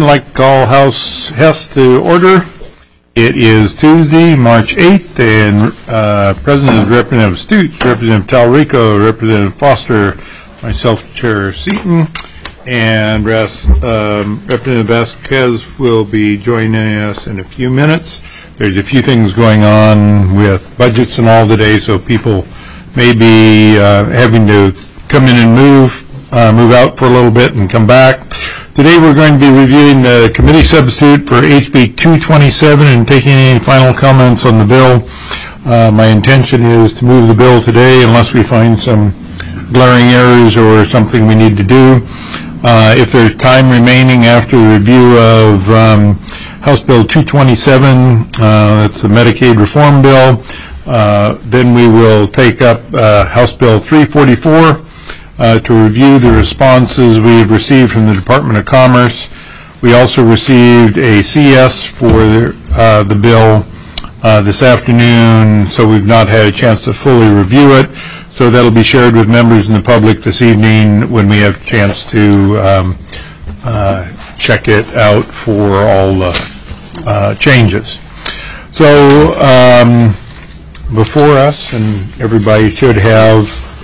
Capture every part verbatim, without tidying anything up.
like to call House Hess to order. It is Tuesday, March eighth, and uh, President is Representative Stutes, Representative Talrico, Representative Foster, myself, Chair Seaton, and um, Representative Vasquez will be joining us in a few minutes. There's a few things going on with budgets and all today, so people may be uh, having to come in and move, uh, move out for a little bit and come back. Today we're going to be reviewing the committee substitute for H B two twenty-seven and taking any final comments on the bill. Uh, my intention is to move the bill today unless we find some glaring errors or something we need to do. Uh, if there's time remaining after the review of um, House Bill two twenty-seven, uh, that's the Medicaid reform bill, uh, then we will take up uh, House Bill three forty-four uh, to review the responses we have received from the Department of Commerce. We also received a C S for the, uh, the bill uh, this afternoon, so we've not had a chance to fully review it. So that'll be shared with members and the public this evening when we have a chance to um, uh, check it out for all the uh, changes. So um, before us, and everybody should have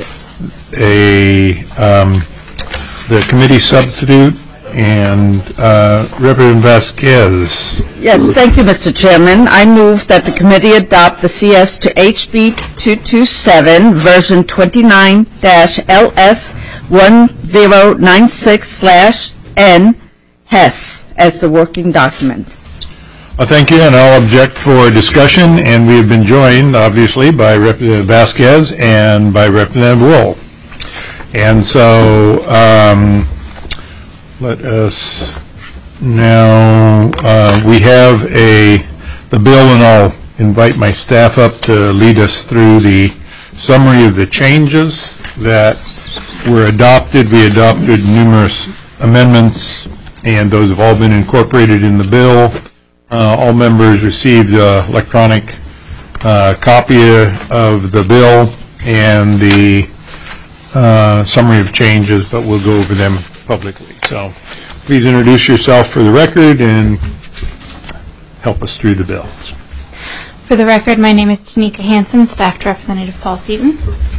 a um, the committee substitute, and uh, Representative Vasquez. Yes, thank you, Mister Chairman. I move that the committee adopt the C S to H B two twenty-seven version twenty-nine L S one zero nine six N Hess as the working document. Well, thank you, and I'll object for discussion, and we have been joined, obviously, by Representative Vasquez and by Representative Wool. And so um, let us now, uh, we have a, the bill, and I'll invite my staff up to lead us through the summary of the changes that were adopted. We adopted numerous amendments, and those have all been incorporated in the bill. Uh, all members received an electronic uh, copy of the bill and the uh, summary of changes, but we'll go over them publicly. So please introduce yourself for the record and help us through the bill. For the record, my name is Tanika Hansen, Staff to Representative Paul Seaton.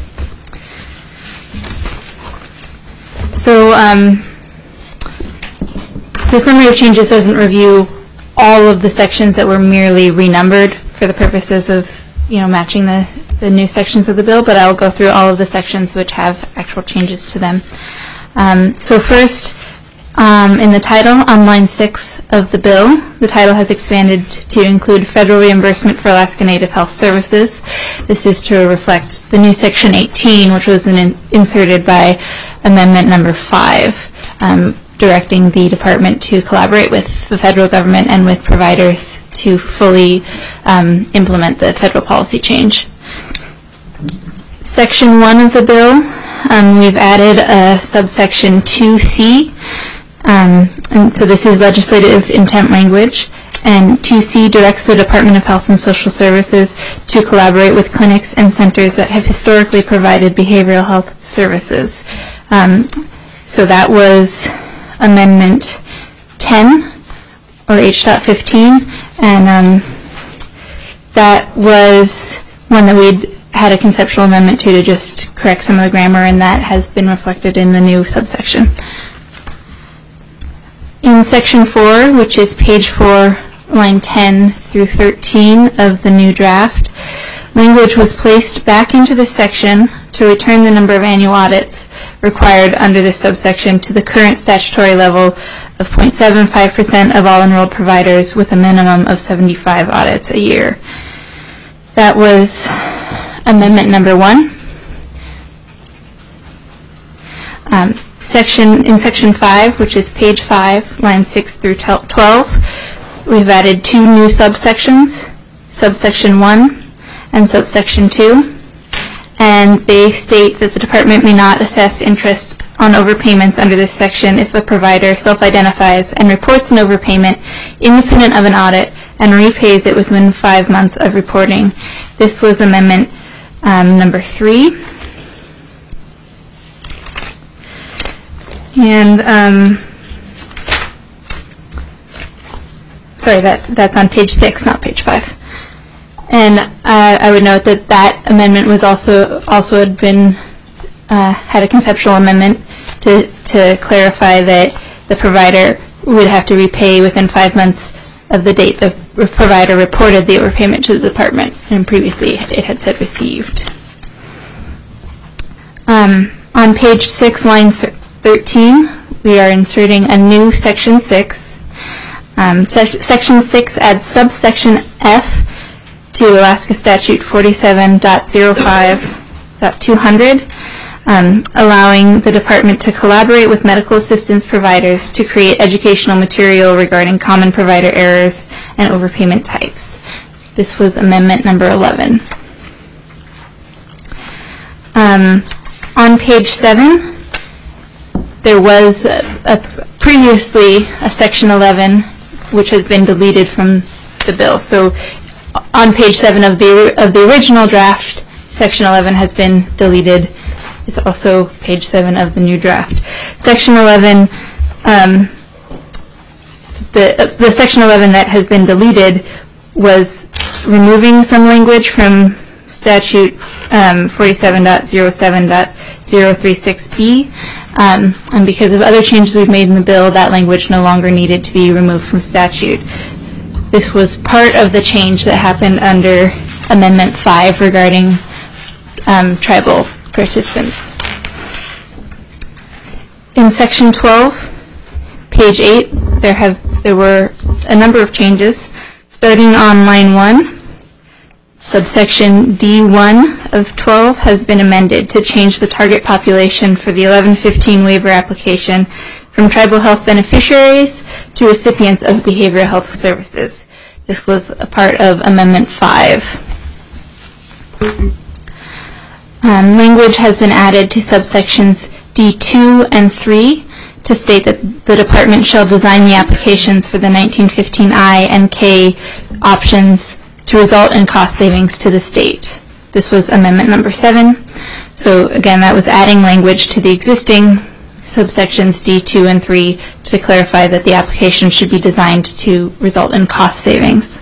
So um, the summary of changes doesn't review all of the sections that were merely renumbered for the purposes of, you know, matching the, the new sections of the bill, but I will go through all of the sections which have actual changes to them. Um, so first, um, in the title, on line six of the bill, the title has expanded to include federal reimbursement for Alaska Native Health Services. This is to reflect the new section eighteen, which was an in inserted by amendment number five, um, directing the department to collaborate with the federal government and with providers to fully um, implement the federal policy change. Section one of the bill, um, we've added a subsection two C, um, and so this is legislative intent language, and two C directs the Department of Health and Social Services to collaborate with clinics and centers that have historically provided behavioral health services. Um, so that was Amendment ten, or H fifteen, and um, that was one that we'd had a conceptual amendment to to just correct some of the grammar, and that has been reflected in the new subsection. In Section four, which is page four, line ten through thirteen of the new draft, language was placed back into this section to return the number of annual audits required under this subsection to the current statutory level of zero point seven five percent of all enrolled providers with a minimum of seventy-five audits a year. That was amendment number one. Um, section in section five, which is page five, line six through twelve, we've added two new subsections, subsection one and subsection two. And they state that the department may not assess interest on overpayments under this section if a provider self-identifies and reports an overpayment independent of an audit and repays it within five months of reporting. This was amendment um, number three. And um, sorry, that, that's on page six, not page five. And uh, I would note that that amendment was also, also had been, uh, had a conceptual amendment to, to clarify that the provider would have to repay within five months of the date the provider reported the overpayment to the department, and previously it had said received. Um, on page six, line thirteen, we are inserting a new section six. Um, sec section six adds subsection F to Alaska Statute forty-seven point oh five point two hundred, um, allowing the department to collaborate with medical assistance providers to create educational material regarding common provider errors and overpayment types. This was amendment number eleven. Um, on page seven, there was a, a previously a section eleven which has been deleted from the bill. So on page seven of the of the original draft, section eleven has been deleted. It's also page seven of the new draft. Section eleven, um, the the section eleven that has been deleted was removing some language from statute um, forty-seven point oh seven point oh three six B, um, and because of other changes we've made in the bill, that language no longer needed to be removed from statute. This was part of the change that happened under Amendment five regarding um, tribal participants. In Section twelve, page eight, there have there were a number of changes. Starting on line one, subsection D one of twelve has been amended to change the target population for the eleven fifteen waiver application from tribal health beneficiaries to recipients of behavioral health services. This was a part of Amendment five. Um, language has been added to subsections D two and three to state that the department shall design the applications for the nineteen fifteen I and K options to result in cost savings to the state. This was amendment number seven. So again, that was adding language to the existing subsections D two and three to clarify that the application should be designed to result in cost savings.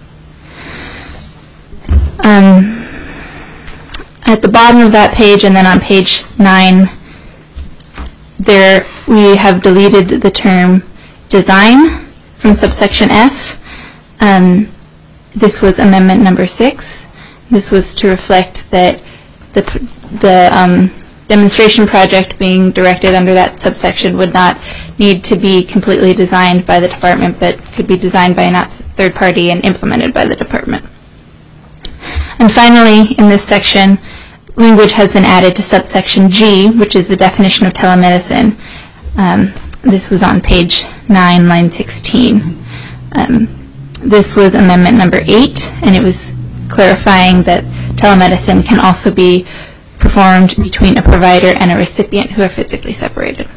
Um, at the bottom of that page and then on page nine, there we have deleted the term design from subsection F. Um, this was amendment number six. This was to reflect that the, the um, demonstration project being directed under that subsection would not need to be completely designed by the department, but could be designed by a third party and implemented by the department. And finally, in this section, language has been added to subsection G, which is the definition of telemedicine. Um, this was on page nine, line sixteen. Um, this was amendment number eight, and it was clarifying that telemedicine can also be performed between a provider and a recipient who are physically separated.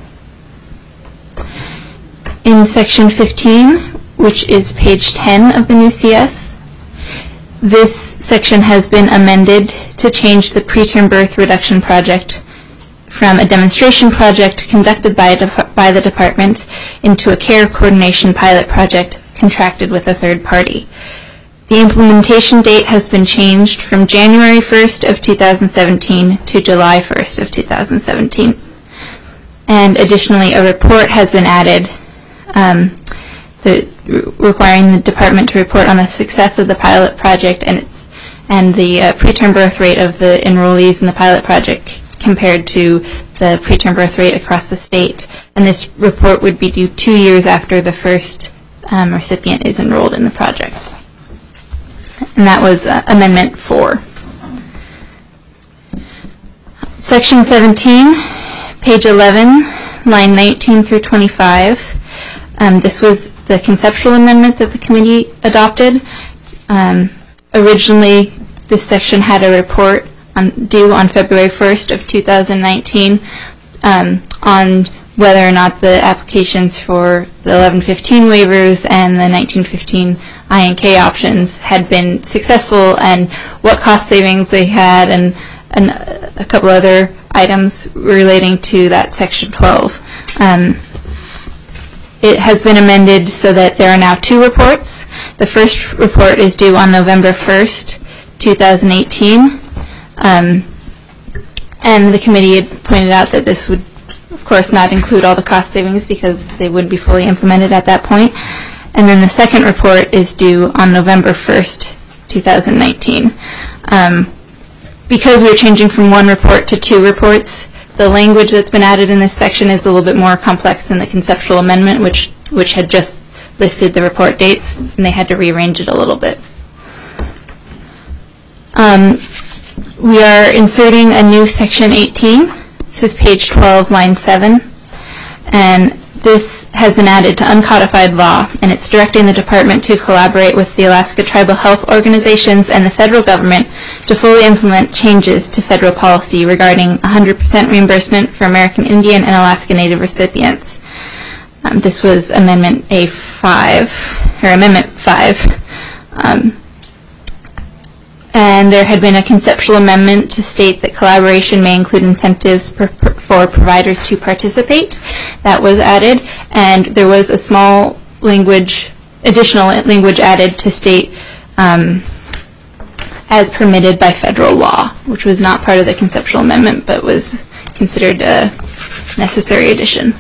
In section fifteen, which is page ten of the new C S, this section has been amended to change the preterm birth reduction project from a demonstration project conducted by, a by the department into a care coordination pilot project contracted with a third party. The implementation date has been changed from January first of two thousand seventeen to July first of two thousand seventeen. And additionally, a report has been added um, the, requiring the department to report on the success of the pilot project and its and the uh, preterm birth rate of the enrollees in the pilot project compared to the preterm birth rate across the state. And this report would be due two years after the first um, recipient is enrolled in the project. And that was uh, Amendment four. Section seventeen, page eleven, line nineteen through twenty-five. Um, this was the conceptual amendment that the committee adopted. Um, originally, this section had a report on, due on February first of two thousand nineteen um, on whether or not the applications for the eleven fifteen waivers and the nineteen fifteen I and K options had been successful and what cost savings they had, and, and a couple other items relating to that section twelve. Um, it has been amended so that there are now two reports. The first report is due on November first, two thousand eighteen. Um, and the committee had pointed out that this would, of course, not include all the cost savings because they wouldn't be fully implemented at that point. And then the second report is due on November first, two thousand nineteen. Um, because we're changing from one report to two reports, the language that's been added in this section is a little bit more complex than the conceptual amendment, which which had just listed the report dates, and they had to rearrange it a little bit. Um, we are inserting a new section eighteen. This is page twelve, line seven. And this has been added to uncodified law, and it's directing the department to collaborate with the Alaska Tribal Health Organizations and the federal government to fully implement changes to federal policy regarding one hundred percent reimbursement for American Indian and Alaska Native recipients. Um, this was Amendment A five, or Amendment five. Um, and there had been a conceptual amendment to state that collaboration may include incentives per, per, for providers to participate. That was added, and there was a small language, additional language added to state um, as permitted by federal law, which was not part of the conceptual amendment, but was considered a necessary addition.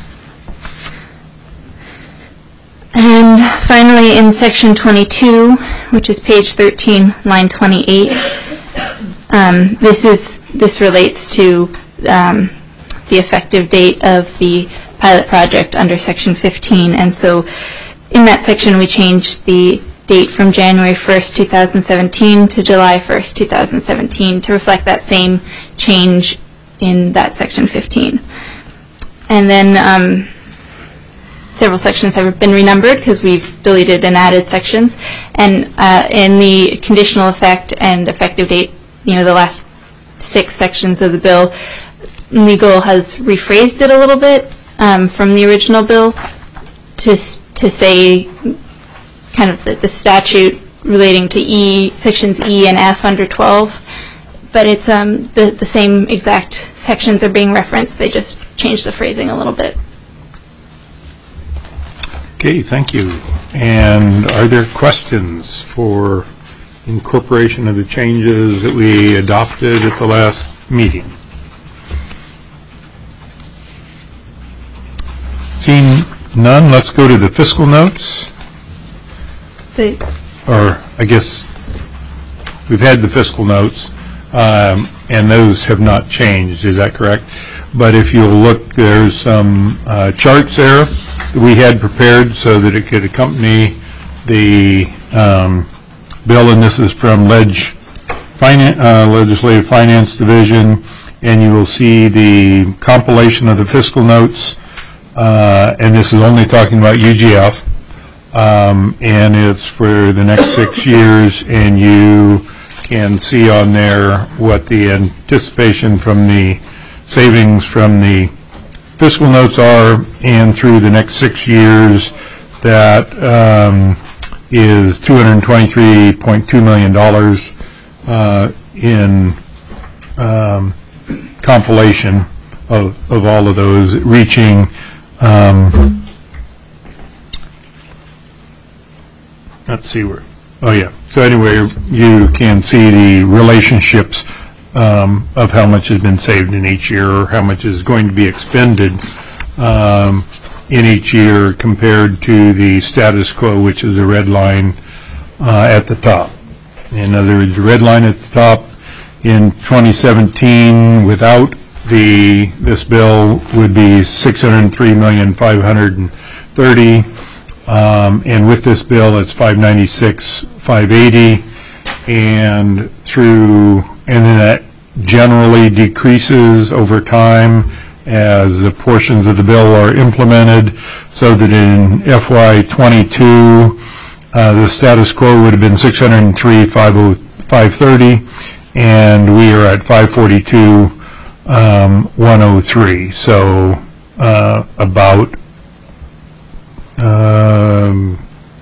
And finally, in section twenty-two, which is page thirteen, line twenty-eight, um, this is this relates to um, the effective date of the pilot project under section fifteen. And so, in that section, we changed the date from January first, two thousand seventeen, to July first, two thousand seventeen, to reflect that same change in that section fifteen. And then. Um, Several sections have been renumbered because we've deleted and added sections. And uh, in the conditional effect and effective date, you know, the last six sections of the bill, legal has rephrased it a little bit um, from the original bill to to say kind of the, the statute relating to E, sections E and F under twelve. But it's um, the, the same exact sections are being referenced. They just changed the phrasing a little bit. Okay, thank you. And are there questions for incorporation of the changes that we adopted at the last meeting? Seeing none, let's go to the fiscal notes. The, or I guess we've had the fiscal notes, um, and those have not changed, is that correct? But if you'll look, there's some uh, charts there we had prepared so that it could accompany the um, bill, and this is from Leg Finan- uh, Legislative Finance Division, and you will see the compilation of the fiscal notes, uh, and this is only talking about U G F, um, and it's for the next six years, and you can see on there what the anticipation from the savings from the fiscal notes are, and through the next six years, that um, is two hundred twenty-three point two million dollars uh, in um, compilation of, of all of those, reaching um, let's see where, oh yeah, so anyway, you can see the relationships Um, of how much has been saved in each year, or how much is going to be expended um, in each year compared to the status quo, which is the red line uh, at the top. In other words, the red line at the top in twenty seventeen without the this bill would be six hundred three million five hundred thirty, um, and with this bill it's five ninety-six five eighty, and through and then that generally decreases over time as the portions of the bill are implemented, so that in F Y twenty-two uh, the status quo would have been six hundred three five thirty, and we are at five forty-two one oh three, so uh, about um,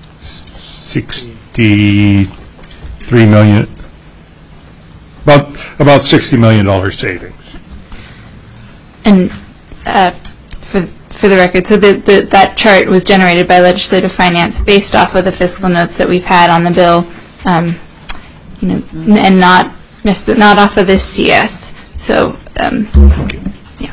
sixty-three million, about about sixty million dollars savings. and uh, for for the record, so the, the, that chart was generated by Legislative Finance based off of the fiscal notes that we've had on the bill, um, you know, n- and not necess- not off of this C S. So, um, yeah.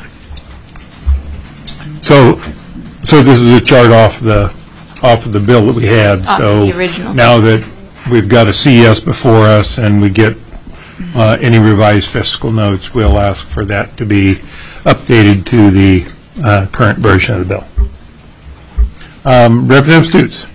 So, so this is a chart off the off of the bill that we had. Off so the original. Now that we've got a C S before us and we get uh, any revised fiscal notes, we'll ask for that to be updated to the uh, current version of the bill. Um, Representative Stutes.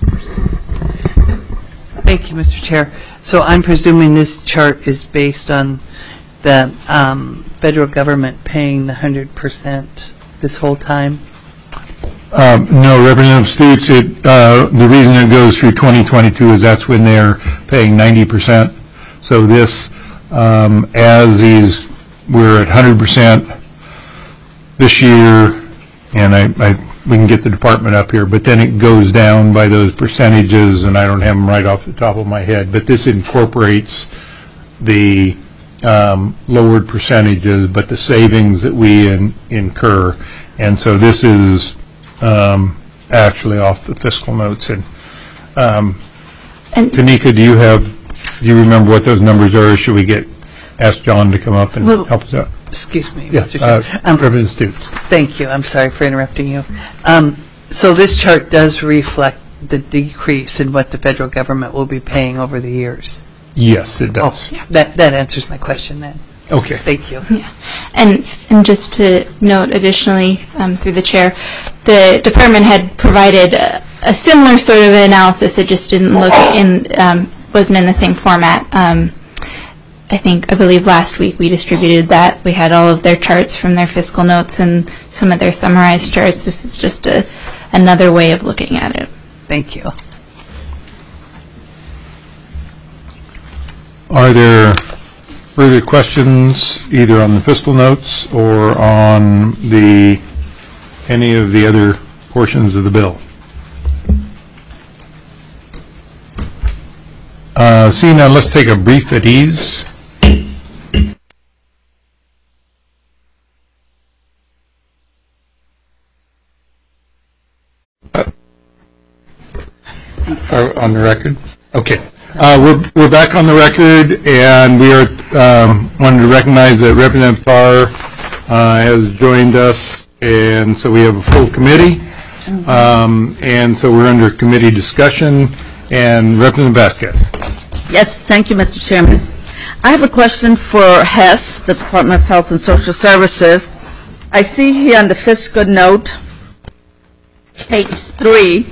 Thank you, Mister Chair. So I'm presuming this chart is based on the um, federal government paying the one hundred percent this whole time? Um, no, Representative Stutes, it, uh, the reason it goes through twenty twenty-two is that's when they're paying ninety percent. So this, um, as these, we're at one hundred percent this year, and I, I, we can get the department up here, but then it goes down by those percentages, and I don't have them right off the top of my head, but this incorporates the um, lowered percentages, but the savings that we in, incur. And so this is um, actually off the fiscal notes. And, um, And- Tanika, do you have, do you remember what those numbers are, or should we get, ask John to come up and Well, help us out? Excuse me, Yes, Mister uh, Chair. Um, Representative Stutes. Thank you. I'm sorry for interrupting you. Um, So this chart does reflect the decrease in what the federal government will be paying over the years. Yes, it does. Oh, that, that answers my question then. Okay. Thank you. Yeah, and and just to note additionally, um, through the chair, the department had provided a, a similar sort of analysis. It just didn't look in, um, wasn't in the same format. Um, I think, I believe last week we distributed that. We had all of their charts from their fiscal notes and some of their summarized charts. This is just a, another way of looking at it. Thank you. Are there further questions either on the fiscal notes or on the, any of the other portions of the bill? Uh, seeing none, let's take a brief at ease. Are on the record? Okay. Uh, we're, we're back on the record, and we are um, wanted to recognize that Representative Tarr uh, has joined us, and so we have a full committee, um, and so we're under committee discussion, and Representative Vasquez. Yes, thank you, Mister Chairman. I have a question for Hess, the Department of Health and Social Services. I see here on the fiscal note, page three,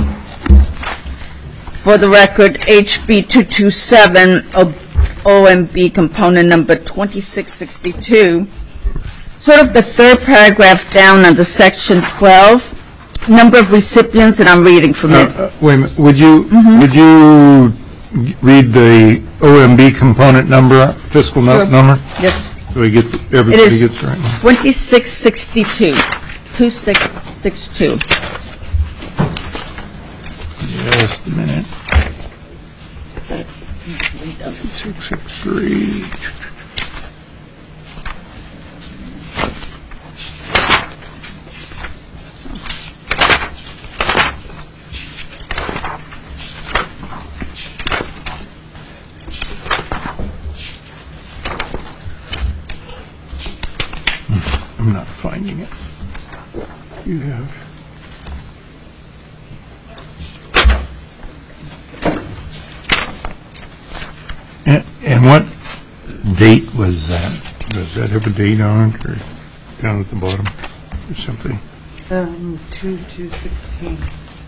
for the record, H B two twenty-seven, O M B component number twenty-six sixty-two, sort of the third paragraph down under section twelve, number of recipients, and I'm reading from Uh, it. uh, wait a minute. Would you would you read the O M B component number, fiscal note Sure. number, Yes, so we get everybody is- gets the right one? twenty-six sixty-two, twenty-six sixty-two. Just a minute. Six six three. I'm not finding it. You have. And, and what date was that? Does that have a date on it, or down at the bottom, or something? Um, two, two, sixteen.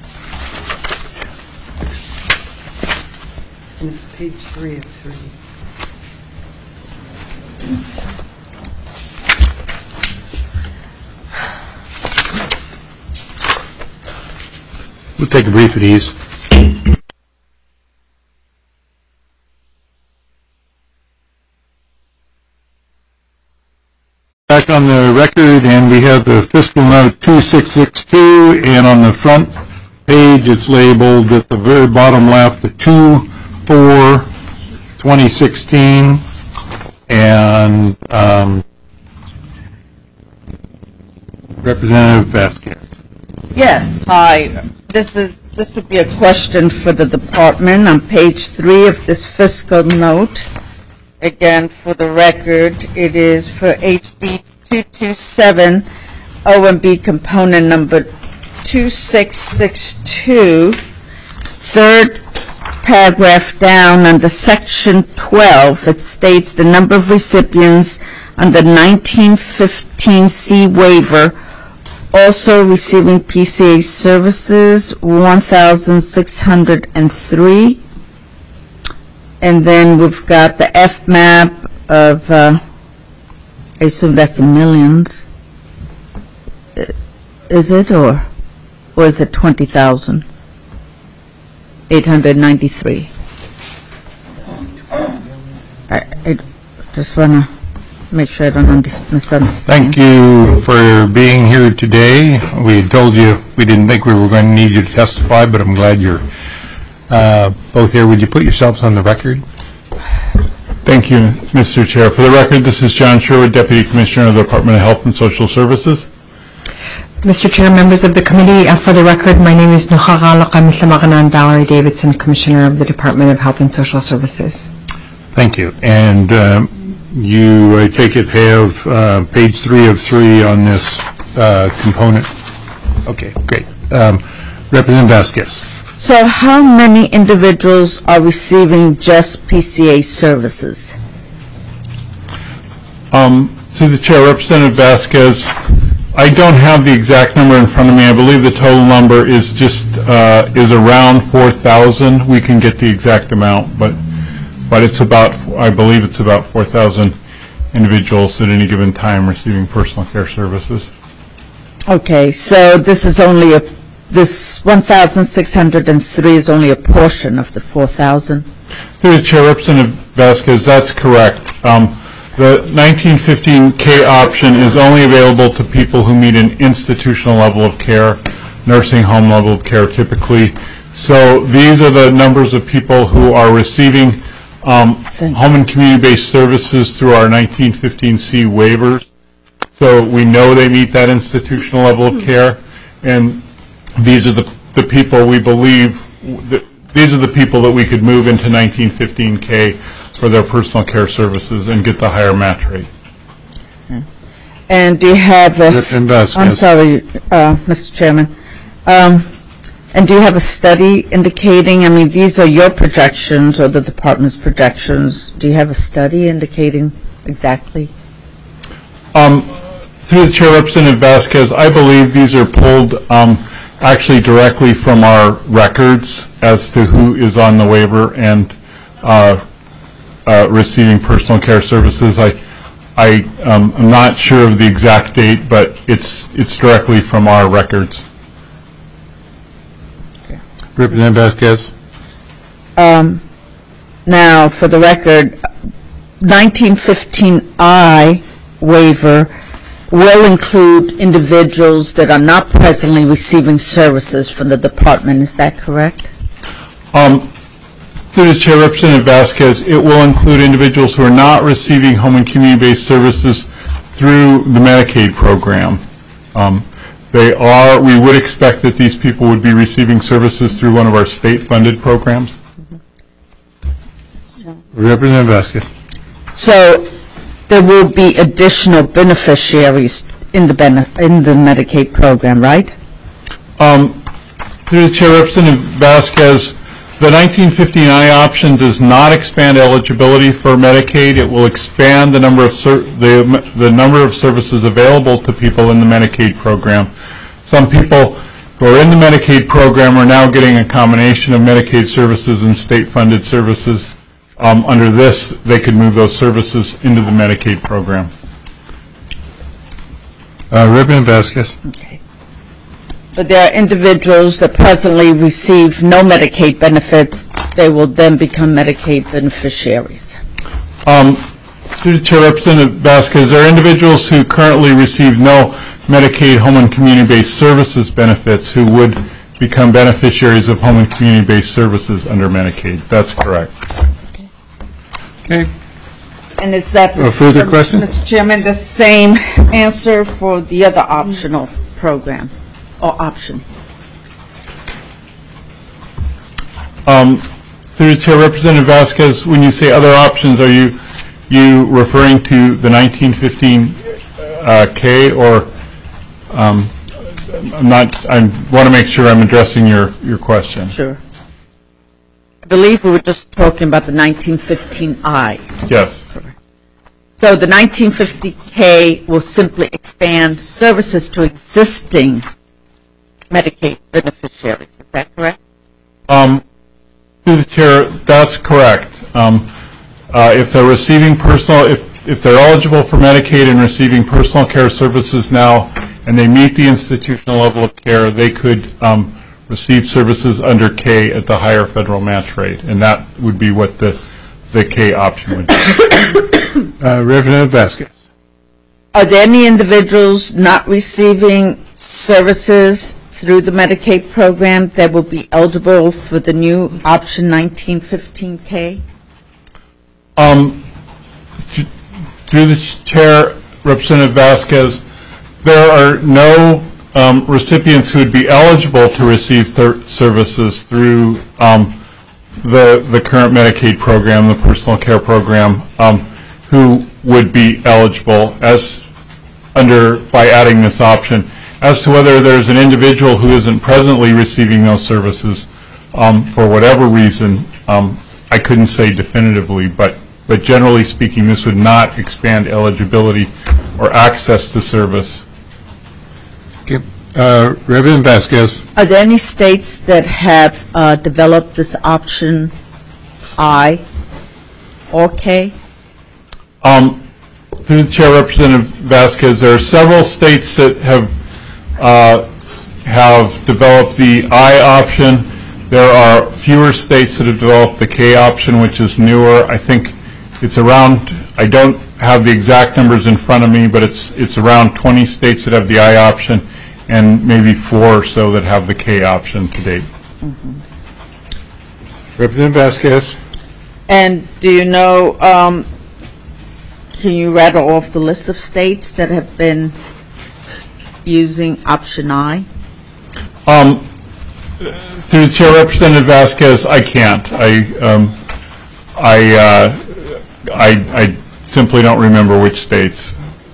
And it's page three of three. We'll take a brief at ease. Back on the record, and we have the fiscal note two six six two, and on the front page, it's labeled at the very bottom left, the two four twenty sixteen, and um, Representative Vasquez. Yes, hi. This is, this would be a question for the department on page three of this fiscal note. Again, for the record, it is for H B two twenty-seven, O M B component number two six six two, third paragraph down under section twelve, it states the number of recipients under nineteen fifteen C waiver also receiving P C A services, one thousand six hundred three. And then we've got the F MAP of, uh, I assume that's in millions. Is it, or, or is it twenty thousand? eight hundred ninety-three. I, I just want to make sure I don't under- misunderstand. Thank you for being here today. We had told you we didn't think we were going to need you to testify, but I'm glad you're uh, both here. Would you put yourselves on the record? Thank you, Mister Chair. For the record, this is John Sherwood, Deputy Commissioner of the Department of Health and Social Services. Mister Chair, members of the committee, uh, for the record, my name is Nukhagala Kamilhamaganan Valerie Davidson, Commissioner of the Department of Health and Social Services. Thank you. And um, you, I take it, have uh, page three of three on this uh, component. Okay, great. Um, Representative Vasquez. So how many individuals are receiving just P C A services? Um, through the Chair, Representative Vasquez, I don't have the exact number in front of me. I believe the total number is just uh, is around four thousand. We can get the exact amount, but but it's about, I believe it's about four thousand individuals at any given time receiving personal care services. Okay, so this is only a, this one thousand six hundred three is only a portion of the four thousand? Through the Chair, Representative Vasquez, that's correct. Um, the nineteen fifteen K option is only available to people who meet an institutional level of care, nursing home level of care typically. So these are the numbers of people who are receiving um, home and community-based services through our nineteen fifteen C waivers. So we know they meet that institutional level of care, and these are the, the people we believe, that, these are the people that we could move into nineteen fifteen K for their personal care services and get the higher match rate. And do you have a, Vasquez. I'm sorry, uh, Mister Chairman, um, and do you have a study indicating, I mean, these are your projections or the department's projections, do you have a study indicating exactly? Um, through the Chair, Representative Vasquez, I believe these are pulled um, actually directly from our records as to who is on the waiver and uh, uh, receiving personal care services. I, I um, am not sure of the exact date, but it's it's directly from our records. Okay. Representative Vasquez. Um, now, for the record, nineteen fifteen I waiver will include individuals that are not presently receiving services from the department. Is that correct? Um, through the Chair, Representative Vasquez, it will include individuals who are not receiving home and community-based services through the Medicaid program. Um, they are, we would expect that these people would be receiving services through one of our state-funded programs. Representative Vasquez. So there will be additional beneficiaries in the benef- in the Medicaid program, right? Um, through the Chair, Representative Vasquez, the nineteen fifteen I option does not expand eligibility for Medicaid. It will expand the number of ser- the the number of services available to people in the Medicaid program. Some people who are in the Medicaid program are now getting a combination of Medicaid services and state-funded services. Um, under this, they could move those services into the Medicaid program. Uh, Representative Vasquez. Okay. But there are individuals that presently receive no Medicaid benefits. They will then become Medicaid beneficiaries. Um, through the Chair, Representative Vasquez, there are individuals who currently receive no Medicaid home and community-based services benefits who would become beneficiaries of home and community-based services under Medicaid. That's correct. Okay. And is that, Uh, further questions? Mister Chairman, the same answer for the other optional program or option? Um, Through the Chair, Representative Vasquez, when you say other options, are you you referring to the nineteen fifteen uh, K, or um, I'm not? I want to make sure I'm addressing your your question. Sure. I believe we were just talking about the nineteen fifteen I. Yes. So the nineteen fifty K will simply expand services to existing Medicaid beneficiaries. Is that correct? Um, through the Chair, that's correct. Um, uh, if they're receiving personal, if if they're eligible for Medicaid and receiving personal care services now, and they meet the institutional level of care, they could um, receive services under K at the higher federal match rate, and that would be what the the K option would be. Uh, Representative Vasquez. Are there any individuals not receiving services through the Medicaid program that will be eligible for the new option nineteen fifteen K? Um, th- through the Chair, Representative Vasquez, there are no um, recipients who would be eligible to receive thir- services through um, the the current Medicaid program, the personal care program, um, who would be eligible as under by adding this option. As to whether there's an individual who isn't presently receiving those services um, for whatever reason, um, I couldn't say definitively, but but generally speaking, this would not expand eligibility or access to service. Okay. Uh, Representative Vasquez. Are there any states that have uh, developed this option I or K? Um, through the Chair, Representative Vasquez, there are several states that have uh, have developed the I option. There are fewer states that have developed the K option, which is newer. I think it's around, I don't have the exact numbers in front of me, but it's it's around twenty states that have the I option and maybe four or so that have the K option to date. Mm-hmm. Representative Vasquez. And do you know, um, can you rattle off the list of states that have been using option I? Um, through the Chair, Representative Vasquez, I can't. I um, I, uh, I I simply don't remember which states.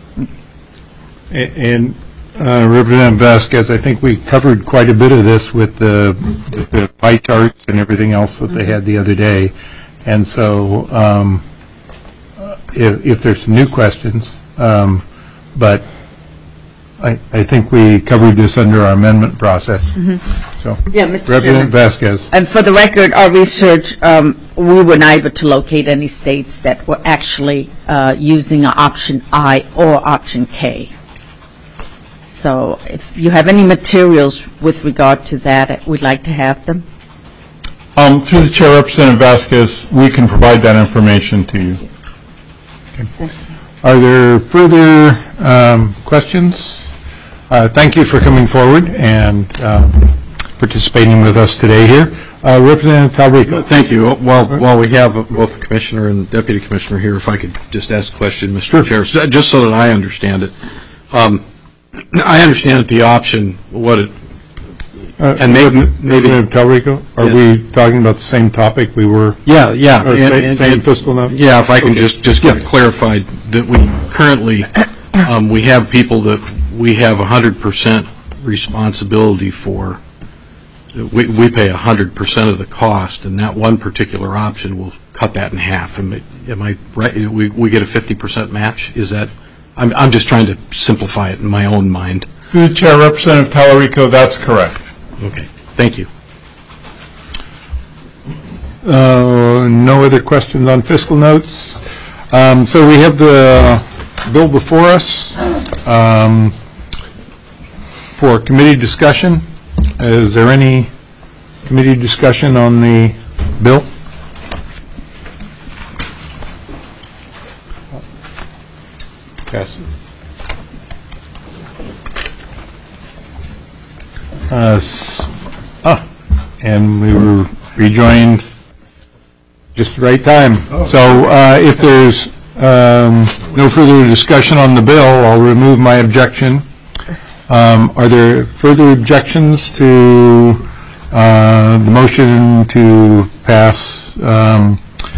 And uh, Representative Vasquez, I think we covered quite a bit of this with the, with the pie charts and everything else that they had the other day. And so um, if, if there's some new questions, um, but I, I think we covered this under our amendment process. Mm-hmm. So, Yeah, Mister Representative Chairman. Vasquez. And for the record, our research, um, we were not able to locate any states that were actually uh, using an option I or option K. So if you have any materials with regard to that, we'd like to have them. Um, through the Chair, Representative Vasquez, we can provide that information to you. Okay. Are there further um, questions? Uh, thank you for coming forward and uh, participating with us today here. Uh, Representative Talrico. Thank you. While, while we have both the Commissioner and Deputy Commissioner here, if I could just ask a question, Mister Chair, so- just so that I understand it. Um, I understand that the option, what it, Uh, and maybe, maybe, Representative Talrico, are Yes. we talking about the same topic we were, yeah, yeah. or and- sa- and- same and- fiscal note? Yeah, if I can Okay. just, just get it clarified, that we currently, um, we have people that we have one hundred percent responsibility for. We, we pay one hundred percent of the cost, and that one particular option will cut that in half. Am I, am I right? We, we get a fifty percent match? Is that, I'm, I'm just trying to simplify it in my own mind. Through the Chair, Representative Talarico, that's correct. Okay, thank you. Uh, no other questions on fiscal notes. Um, so we have the bill before us um, for committee discussion. Is there any committee discussion on the bill? Passes. Uh, s- ah, and we were rejoined just the right time. So uh, if there's um, no further discussion on the bill, I'll remove my objection Um, Are there further objections to uh, the motion to pass um,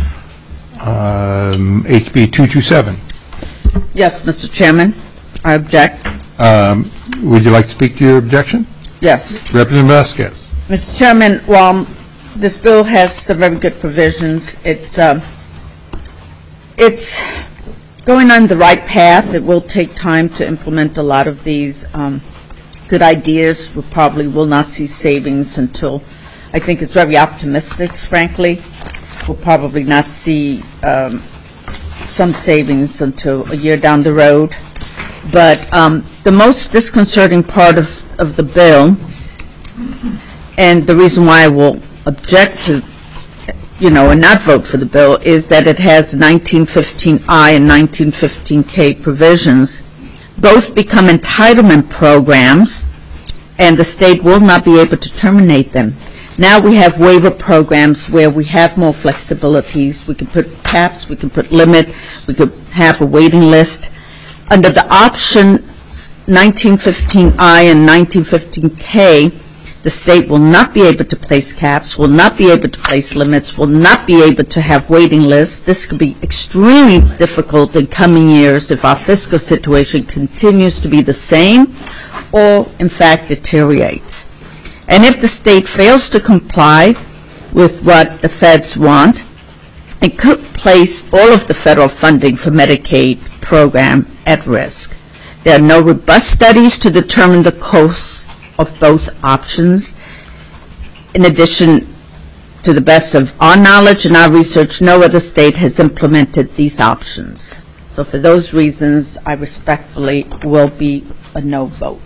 um, H B two twenty-seven? Yes, Mister Chairman, I object. Um, Would you like to speak to your objection? Yes. Representative Vasquez. Mister Chairman, while this bill has some very good provisions, it's, um, it's going on the right path. It will take time to implement a lot of these um, good ideas. We probably will not see savings until, I think it's very optimistic, frankly. We'll probably not see um, some savings until a year down the road. But um, the most disconcerting part of, of the bill, and the reason why I will object to, you know, and not vote for the bill, is that it has nineteen fifteen I and nineteen fifteen K provisions. Both become entitlement programs, and the state will not be able to terminate them. Now we have waiver programs where we have more flexibilities. We can put caps, we can put limit, we could have a waiting list. Under the option nineteen fifteen I and nineteen fifteen K, the state will not be able to place caps, will not be able to place limits, will not be able to have waiting lists. This could be extremely difficult in coming years if our fiscal situation continues to be the same or, in fact, deteriorates. And if the state fails to comply with what the feds want, it could place all of the federal funding for Medicaid program at risk. There are no robust studies to determine the costs of both options. In addition, to the best of our knowledge and our research, no other state has implemented these options. So for those reasons, I respectfully will be a no vote.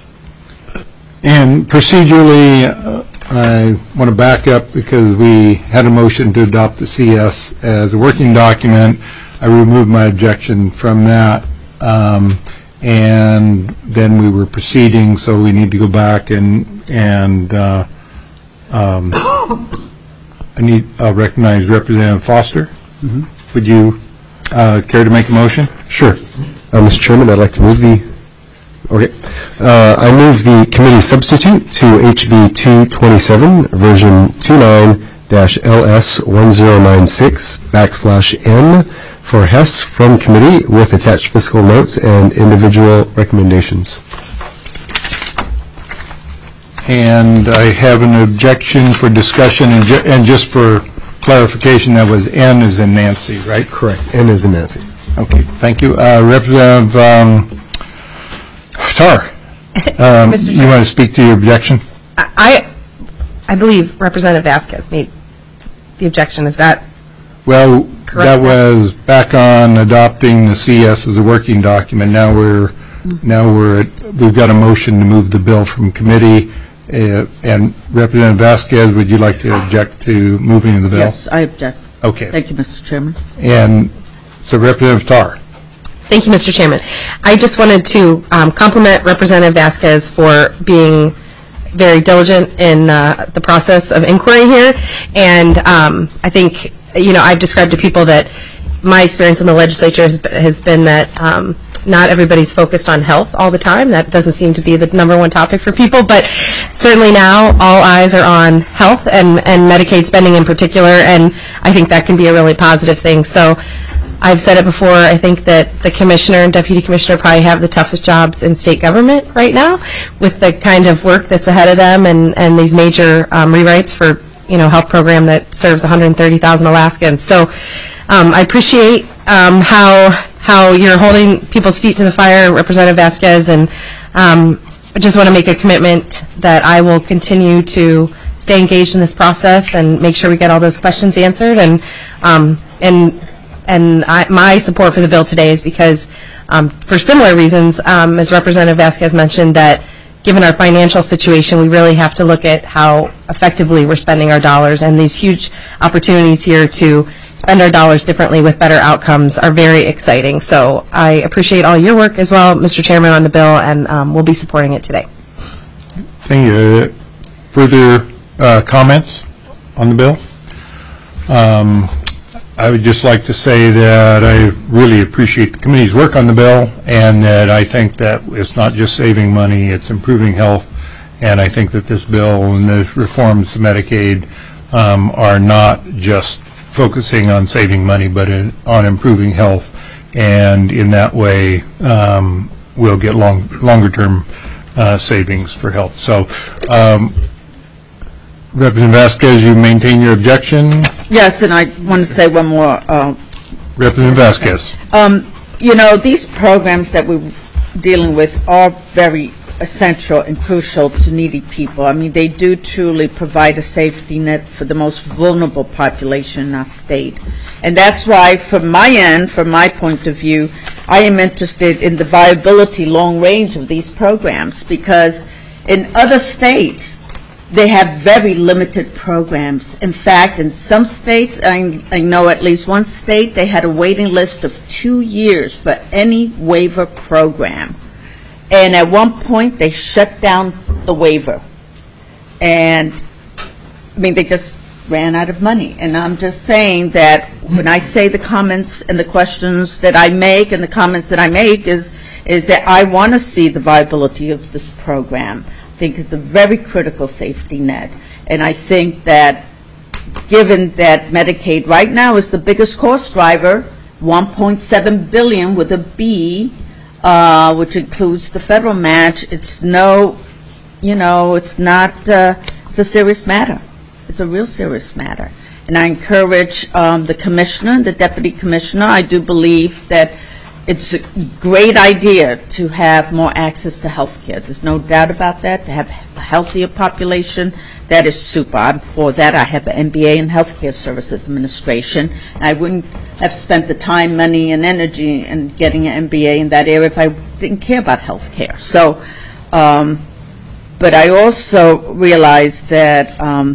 And procedurally, uh, I want to back up because we had a motion to adopt the C S as a working document. I removed my objection from that. Um, and then we were proceeding, so we need to go back and, and uh, um, I need, I'll recognize Representative Foster. Mm-hmm. Would you uh, care to make a motion? Sure. Uh, Mister Chairman, I'd like to move the, okay. Uh, I move the committee substitute to H B two twenty-seven, version twenty-nine dash L S one zero nine six backslash N for Hess from committee with attached fiscal notes and individual recommendations. And I have an objection for discussion, and, ju and just for clarification, that was N as in Nancy, right? Correct. N as in Nancy. Okay, thank you. Uh, Representative um, Tarr, um, you want to speak to your objection? I, I believe Representative Vasquez made the objection. Is that Well, correct? That was back on adopting the C S as a working document. Now we're, mm-hmm. now we're, at, we've got a motion to move the bill from committee. Uh, and Representative Vasquez, would you like to object to moving the bill? Yes, I object. Okay. Thank you, Mister Chairman. And so Representative Tarr. Thank you, Mister Chairman. I just wanted to um, compliment Representative Vasquez for being very diligent in uh, the process of inquiry here. And um, I think, you know, I've described to people that my experience in the legislature has been, has been that um, not everybody's focused on health all the time. That doesn't seem to be the number one topic for people, but certainly now all eyes are on health and, and Medicaid spending in particular, and I think that can be a really positive thing. So I've said it before, I think that the commissioner and deputy commissioner probably have the toughest jobs in state government right now with the kind of work that's ahead of them and, and these major um, rewrites for, you know, health program that serves one hundred thirty thousand Alaskans. So um, I appreciate um, how how you're holding people's feet to the fire, Representative Vasquez, and um, I just want to make a commitment that I will continue to stay engaged in this process and make sure we get all those questions answered. And um, and and I, my support for the bill today is because, um, for similar reasons, um, as Representative Vasquez mentioned, that given our financial situation, we really have to look at how effectively we're spending our dollars, and these huge opportunities here to spend our dollars differently with better outcomes are very exciting. So I appreciate all your work as well, Mister Chairman, on the bill, and um, we'll be supporting it today. Thank you. Further uh, comments on the bill? Um, I would just like to say that I really appreciate the committee's work on the bill, and that I think that it's not just saving money, it's improving health. And I think that this bill and the reforms to Medicaid um, are not just focusing on saving money, but in, on improving health. And in that way, um, we'll get long, longer-term uh, savings for health. So, um, Representative Vasquez, you maintain your objection? Yes, and I want to say one more. Uh, Representative Vasquez. Um, you know, these programs that we're dealing with are very essential and crucial to needy people. I mean, they do truly provide a safety net for the most vulnerable population in our state. And that's why, from my end, from my point of view, I am interested in the viability long range of these programs, because in other states, they have very limited programs. In fact, in some states, I, I know at least one state, they had a waiting list of two years for any waiver program. And at one point, they shut down the waiver. And, I mean, they just ran out of money. And I'm just saying that when I say the comments and the questions that I make and the comments that I make is, is that I want to see the viability of this program. I think it's a very critical safety net. And I think that given that Medicaid right now is the biggest cost driver, one point seven billion dollars with a B, Uh, which includes the federal match, it's no, you know, it's not, uh, it's a serious matter. It's a real serious matter. And I encourage um, the commissioner, the deputy commissioner, I do believe that it's a great idea to have more access to health care. There's no doubt about that. To have a healthier population, that is super. I'm for that. I have an M B A in Healthcare Services Administration. I wouldn't have spent the time, money, and energy in getting an M B A in that area if I didn't care about health care. So, um, but I also realize that um,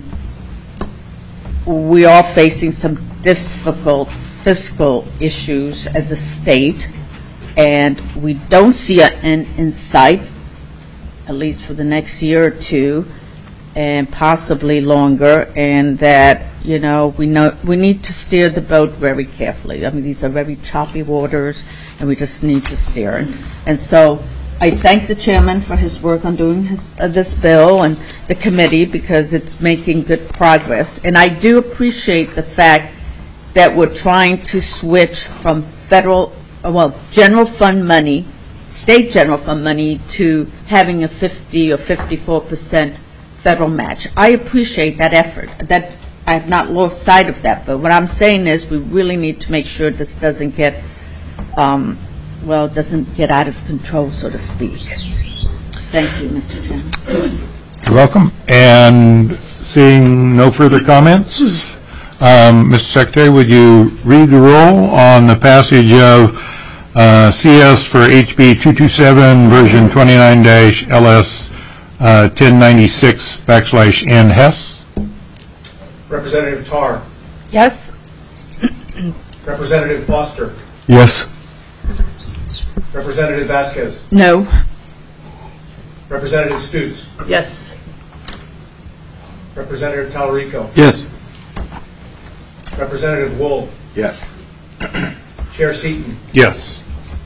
we are facing some difficult fiscal issues as a state, and we don't see an end in sight, at least for the next year or two, and possibly longer, and that, you know, we know we need to steer the boat very carefully. I mean, these are very choppy waters, and we just need to steer. And, and so I thank the chairman for his work on doing his, uh, this bill, and the committee, because it's making good progress. And I do appreciate the fact that we're trying to switch from federal, uh, well, general fund money, state general fund money, to having a fifty or fifty-four percent federal match. I appreciate that effort. That I have not lost sight of that. But what I'm saying is we really need to make sure this doesn't get, um, well, doesn't get out of control, so to speak. Thank you, Mister Chairman. You're welcome. And seeing no further comments, um, Mister Secretary, would you read the roll on the passage of uh, C S for H B two twenty-seven, version twenty-nine dash L S uh, ten ninety-six backslash N Hess? Representative Tarr. Yes? Representative Foster. Yes. Representative Vasquez. No. Representative Stutes. Yes. Representative Talarico. Yes. Representative Wool. Yes. Chair Seaton. Yes.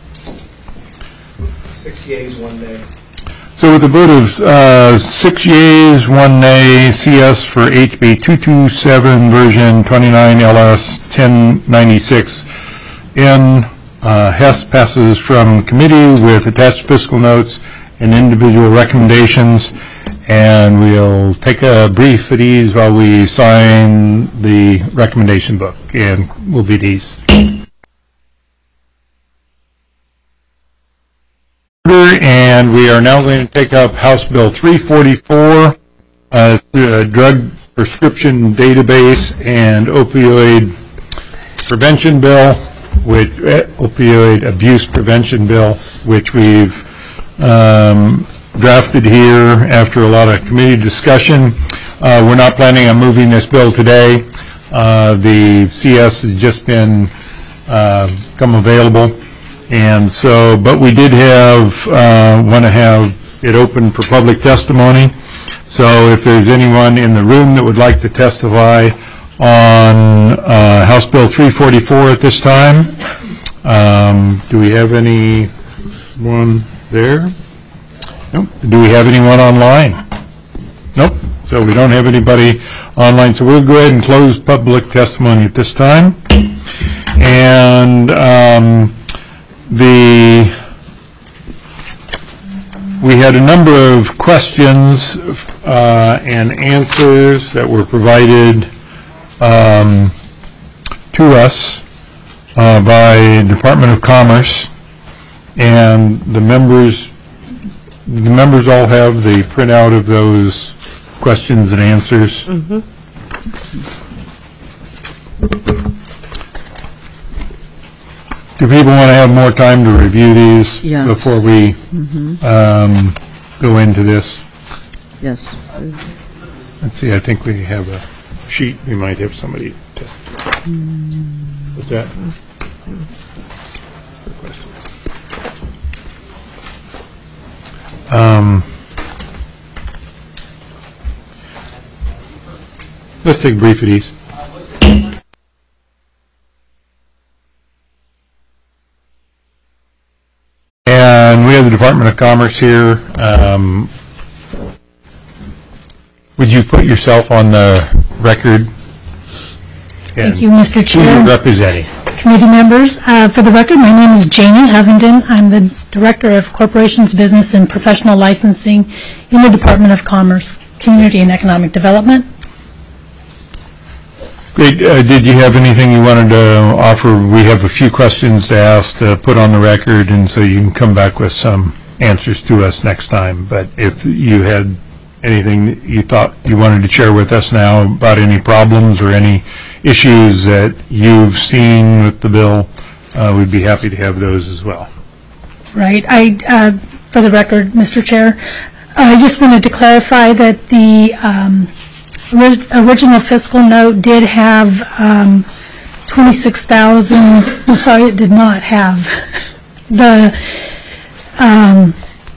Six yeas, one nay. So with a vote of uh, six yeas, one nay, C S for H B two twenty-seven, version twenty-nine L S ten ninety-six, N uh, Hess passes from committee with attached fiscal notes and individual recommendations. And we'll take a brief at ease while we sign the recommendation book, and we'll be at ease. And we are now going to take up House Bill three forty-four, uh, the Drug Prescription Database and Opioid Prevention Bill, which uh, Opioid Abuse Prevention Bill, which we've um, drafted here after a lot of committee discussion. Uh, we're not planning on moving this bill today. Uh, the C S has just been uh, come available. And so, but we did have, uh, want to have it open for public testimony. So if there's anyone in the room that would like to testify on uh, House Bill three forty-four at this time. Um, Do we have anyone there? Nope. Do we have anyone online? Nope. So we don't have anybody online, so we'll go ahead and close public testimony at this time. And um, the we had a number of questions uh, and answers that were provided um, to us uh, by Department of Commerce, and the members the members all have the printout of those questions and answers. Mm-hmm. Do people want to have more time to review these Yes. before we Mhm. um, go into this? Yes. Let's see, I think we have a sheet. We might have somebody test. What's that? Um, let's take a brief of these. And we have the Department of Commerce here. Um, would you put yourself on the record? Thank you, Mister Who Chair. are you representing? Committee members, uh, for the record, my name is Janie Hovenden. I'm the Director of Corporations, Business, and Professional Licensing in the Department of Commerce, Community and Economic Development. Great. Uh, did you have anything you wanted to offer? We have a few questions to ask to put on the record, and so you can come back with some answers to us next time. But if you had anything that you thought you wanted to share with us now about any problems or any issues that you've seen with the bill, uh, we'd be happy to have those as well. Right. I, uh, for the record, Mister Chair, I just wanted to clarify that the um, ori- original fiscal note did have um, twenty-six thousand, no, sorry, it did not have the um,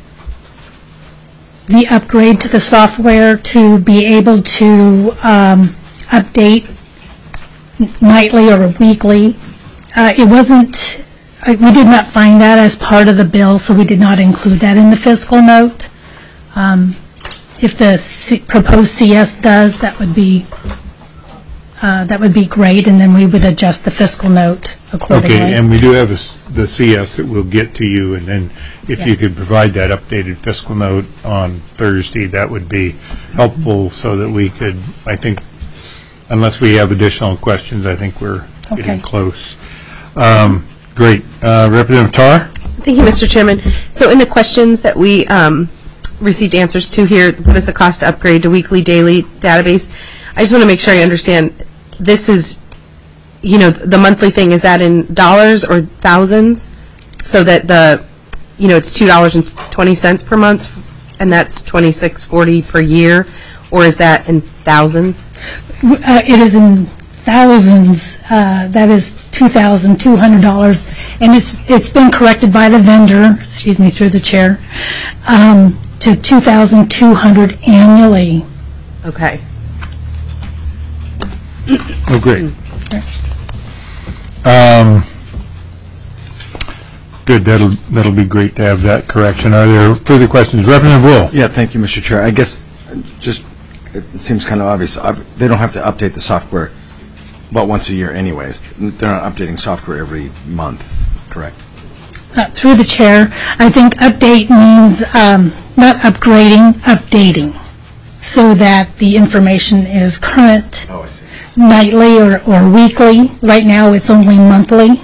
the upgrade to the software to be able to um, update nightly or weekly. Uh, It wasn't, uh, we did not find that as part of the bill, so we did not include that in the fiscal note. Um, If the C- proposed C S does, that would be, uh, that would be great, and then we would adjust the fiscal note accordingly. Okay, and we do have a s- the C S that we'll get to you, and then if you Yeah. could provide that updated fiscal note on Thursday, that would be helpful so that we could, I think, unless we have additional questions, I think we're getting Okay. close. Um, Great. Uh, Representative Tar? Thank you, Mister Chairman. So in the questions that we um, received answers to here, what is the cost to upgrade to weekly, daily database? I just want to make sure I understand. This is, you know, the monthly thing, is that in dollars or thousands? So that the, you know, it's two dollars and twenty cents per month, and that's twenty-six forty per year? Or is that in thousands? Uh, It is in thousands, uh, that is two thousand two hundred dollars, and it's it's been corrected by the vendor, excuse me, through the chair, um, to two thousand two hundred dollars annually. Okay. Oh, great. Um, Good, that'll, that'll be great to have that correction. Are there further questions? Representative Wool? Yeah, thank you, Mister Chair. I guess, uh, just, it seems kind of obvious. I've- They don't have to update the software about once a year anyways. They're not updating software every month, correct? Uh, Through the chair, I think update means um, not upgrading, updating, so that the information is current Oh, I see. nightly or or weekly. Right now, it's only monthly.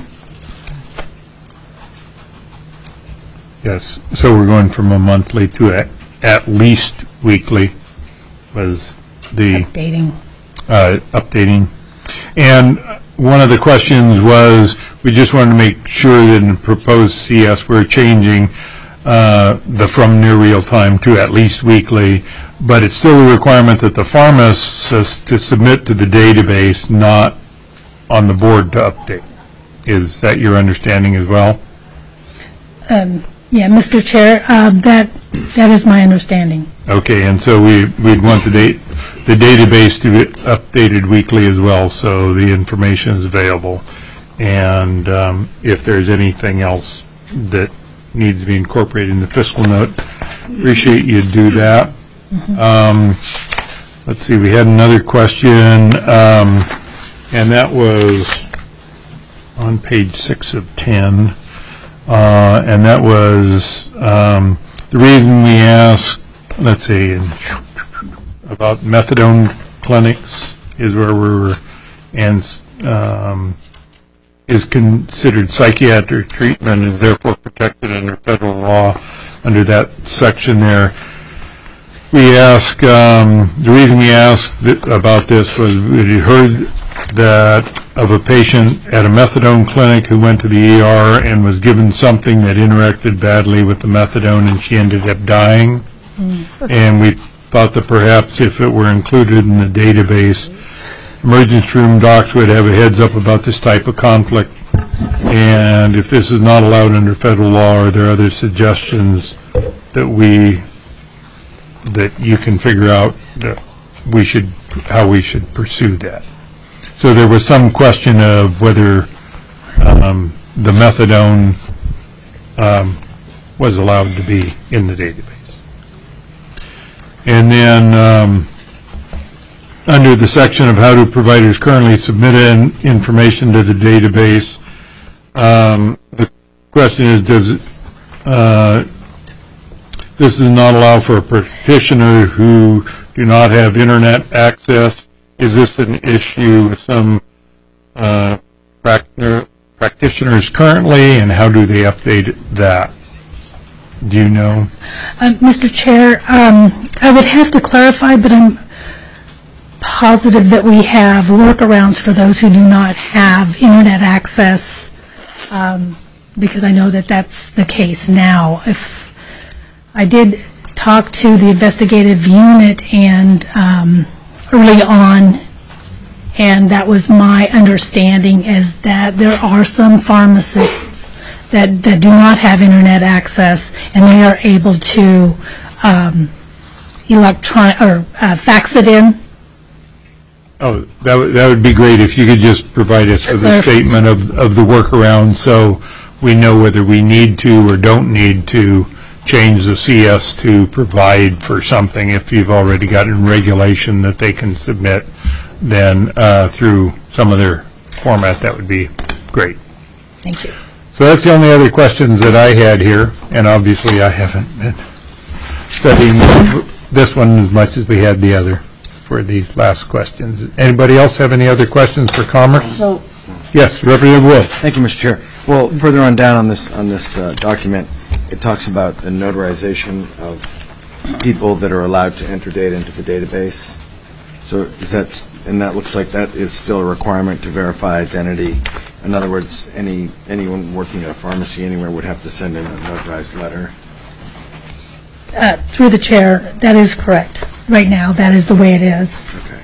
Yes, so we're going from a monthly to at, at least weekly was the Updating. uh, updating. And one of the questions was, we just wanted to make sure that in the proposed C S, we're changing uh, the from near real time to at least weekly, but it's still a requirement that the pharmacist says to submit to the database, not on the board to update. Is that your understanding as well? Um, Yeah, Mister Chair, uh, that that is my understanding. Okay, and so we, we'd want the date, the database to be updated weekly as well, so the information is available. And um, if there's anything else that needs to be incorporated in the fiscal note, appreciate you do that. Um, let's see, we had another question, um, and that was on page six of ten. Uh, and that was um, the reason we asked, let's see, about methadone clinics is where we were, and um, is considered psychiatric treatment and therefore protected under federal law under that section there. We ask, um, the reason we asked th- about this was we had heard that of a patient at a methadone clinic who went to the E R and was given something that interacted badly with the methadone, and she ended up dying. Mm. And we thought that perhaps if it were included in the database, emergency room docs would have a heads up about this type of conflict. And if this is not allowed under federal law, are there other suggestions that we, that you can figure out that we should, how we should pursue that? So there was some question of whether um, the methadone um, was allowed to be in the database. And then um, under the section of how do providers currently submit in information to the database, um, the question is, does it, uh, this does not allow for a practitioner who do not have internet access. Is this an issue with some uh, practitioners currently, and how do they update that? Do you know? Uh, Mister Chair, um, I would have to clarify, but I'm positive that we have workarounds for those who do not have internet access, um, because I know that that's the case now. If I did talk to the investigative unit and um, early on, and that was my understanding, is that there are some pharmacists that, that do not have internet access, and they are able to um, electron or uh, fax it in. Oh, that would, that would be great if you could just provide us with a statement of, of the workaround so we know whether we need to or don't need to change the C S to provide for something. If you've already gotten regulation that they can submit, then uh, through some other format, that would be great. Thank you. So that's the only other questions that I had here, and obviously I haven't been studying this one as much as we had the other for these last questions. Anybody else have any other questions for Commerce? So, yes, Representative Wood. Thank you, Mister Chair. Well, further on down on this on this uh, document, it talks about the notarization of people that are allowed to enter data into the database. So is that, and that looks like that is still a requirement to verify identity. In other words, any anyone working at a pharmacy anywhere would have to send in a notarized letter. Uh, through the chair, that is correct. Right now, that is the way it is. Okay.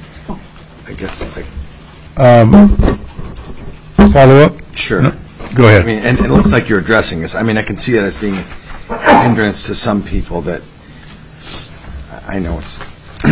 I guess. I, um, follow up? Sure. No? Go ahead. I mean, and, and it looks like you're addressing this. I mean, I can see it as being a hindrance to some people that I know it's.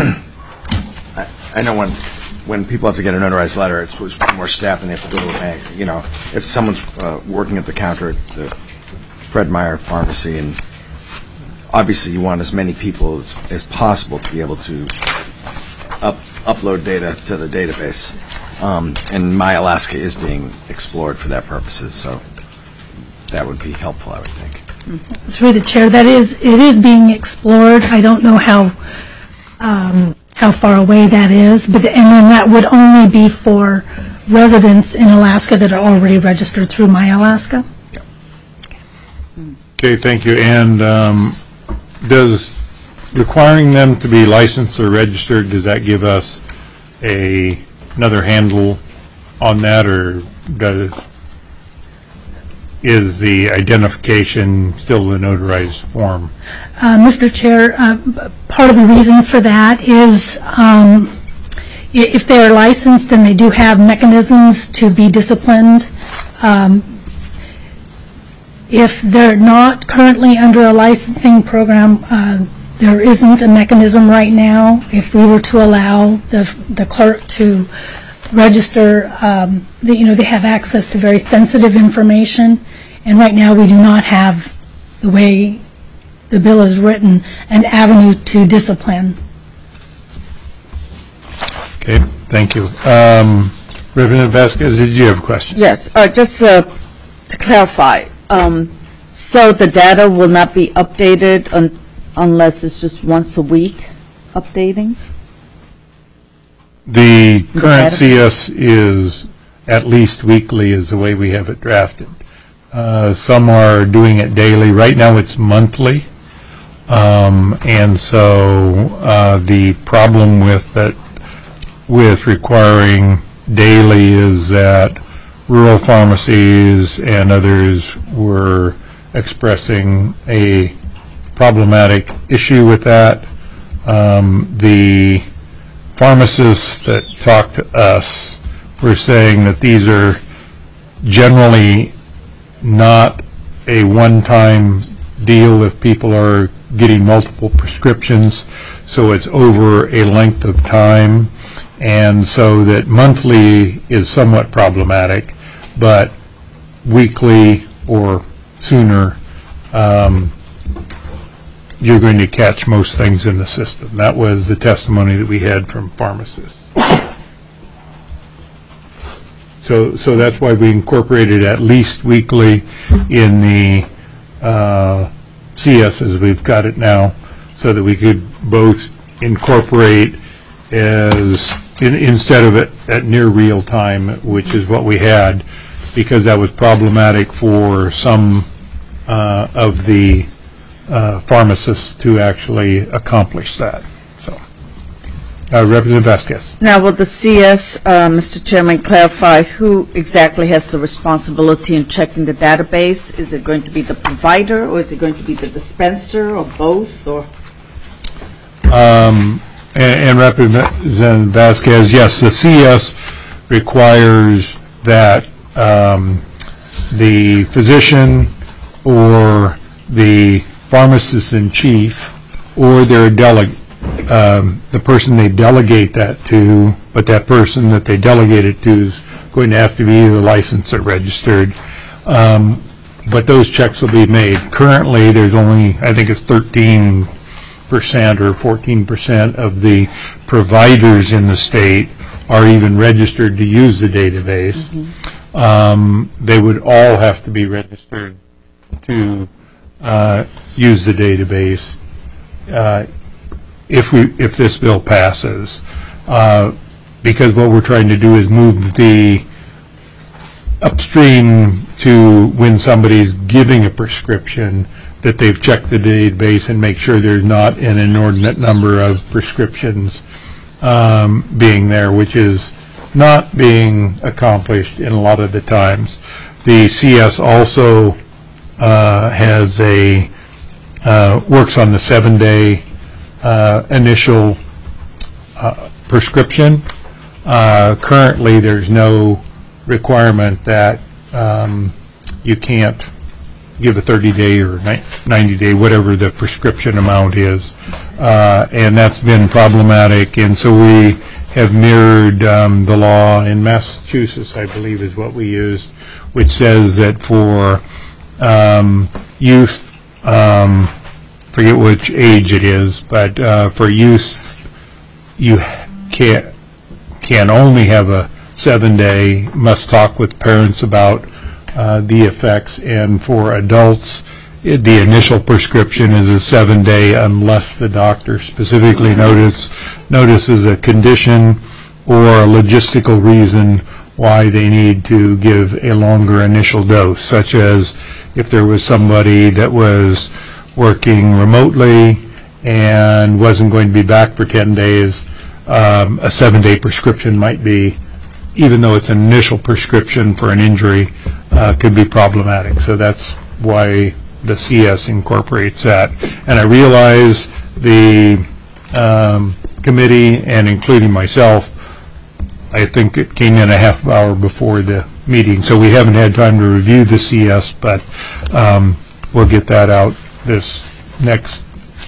I, I know when when people have to get a notarized letter, it's supposed to be more staff and they have to go to a bank. You know, if someone's uh, working at the counter at the Fred Meyer pharmacy, and obviously you want as many people as, as possible to be able to up, upload data to the database. Um, and MyAlaska is being explored for that purposes, so that would be helpful, I would think. Through the chair, that is, it is being explored. I don't know how um, how far away that is, but the, and then that would only be for residents in Alaska that are already registered through MyAlaska. Yep. Okay, thank you. And um, does requiring them to be licensed or registered, does that give us a another handle on that, or does is the identification still the notarized form? Uh, Mister Chair, uh, part of the reason for that is um, if they are licensed, then they do have mechanisms to be disciplined. Um, If they're not currently under a licensing program, uh, there isn't a mechanism right now. If we were to allow the the clerk to register, um, the, you know, they have access to very sensitive information, and right now we do not have, the way the bill is written, an avenue to discipline. Okay, thank you. Um, Representative Vasquez, did you have a question? Yes, uh, just uh, to clarify, um, so the data will not be updated un unless it's just once a week updating? The The current data? C S is at least weekly is the way we have it drafted. Uh, Some are doing it daily. Right now it's monthly. Um, And so uh, the problem with that, with requiring daily, is that rural pharmacies and others were expressing a problematic issue with that. Um, The pharmacists that talked to us were saying that these are generally not a one-time deal if people are getting multiple prescriptions, so it's over a length of time, and so that monthly is somewhat problematic, but weekly or sooner, um, you're going to catch most things in the system. That was the testimony that we had from pharmacists. So, so that's why we incorporated at least weekly in the uh, C S as we've got it now, so that we could both incorporate as, in, instead of it at near real time, which is what we had, because that was problematic for some uh, of the uh, pharmacists to actually accomplish that. So, uh, Representative Vasquez. Now, will the C S, uh, Mister Chairman, clarify who exactly has the responsibility in checking the database? Is it going to be the provider, or is it going to be the dispenser, or both, or? Um, and, and Representative Vasquez, yes, the C S requires that um, the physician or the pharmacist in chief or their delegate, um, the person they delegate that to, but that person that they delegate it to is going to have to be either licensed or registered. Um, but those checks will be made. Currently, there's only, I think it's thirteen percent or fourteen percent of the providers in the state are even registered to use the database. Mm-hmm. Um, they would all have to be registered to uh, use the database uh, if we if this bill passes, uh, because what we're trying to do is move the upstream to when somebody's giving a prescription, that they've checked the database and make sure there's not an inordinate number of prescriptions um, being there, which is not being accomplished in a lot of the times. The C S also uh, has a, uh, works on the seven-day uh, initial uh, prescription. Uh, currently, there's no requirement that um, you can't give a thirty-day or ninety-day, whatever the prescription amount is. Uh, and that's been problematic, and so we have mirrored um, the law in Massachusetts, I believe is what we used, which says that for um, youth, um, forget which age it is, but uh, for youth, you can, can only have a seven-day, must talk with parents about uh, the effects, and for adults, it, the initial prescription is a seven-day unless the doctor specifically notice, notices a condition or a logistical reason why they need to give a longer initial dose, such as if there was somebody that was working remotely and wasn't going to be back for ten days, um, a seven-day prescription might be, even though it's an initial prescription for an injury, uh, could be problematic. So that's why the C S incorporates that. And I realize the um, committee, and including myself, I think it came in a half hour before the meeting, so we haven't had time to review the C S, but um, we'll get that out this next